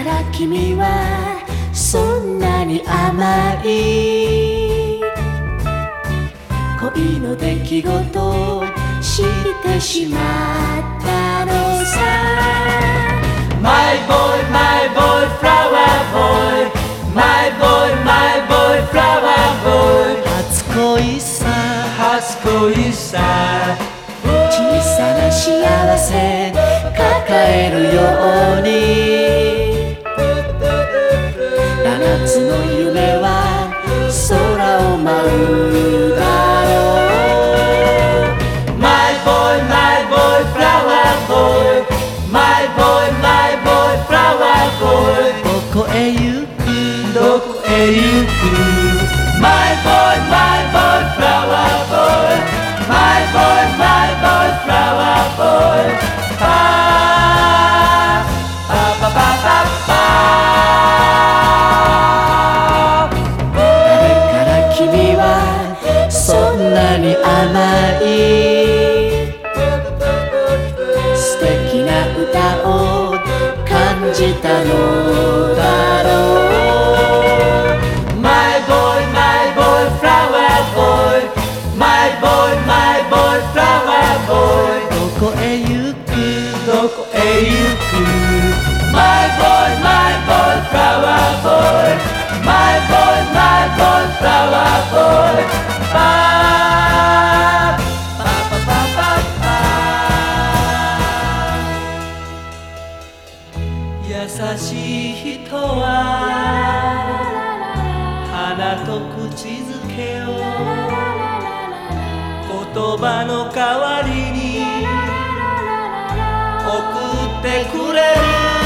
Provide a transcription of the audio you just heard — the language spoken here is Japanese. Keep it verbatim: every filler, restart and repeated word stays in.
から君はそんなに甘い恋の出来事をしてしまったのさ。 My boy, my boy, flower boy, my boy, my boy, flower boy。 初恋さ初恋さ、 小さな幸せ抱えるように七つの夢は空を舞うだろう。 My boy, my boy, flower boy, my boy, my boy, flower boy。 どこへ行くどこへ行く My boy, my boy, flower boy, my boy, my boy, flower boy。 パーパパパパパー。 誰から君はそんなに甘い素敵な歌を感じたのだろう。 My boy, my boy, flower boy, my boy, my boy, flower boy。 どこへ行くどこへ行く My boy, my boy, flower boy, my boy, my boy, flower boy。 パーパパパパパー。優しい人は花と口づけを言葉の代わりに送ってくれる。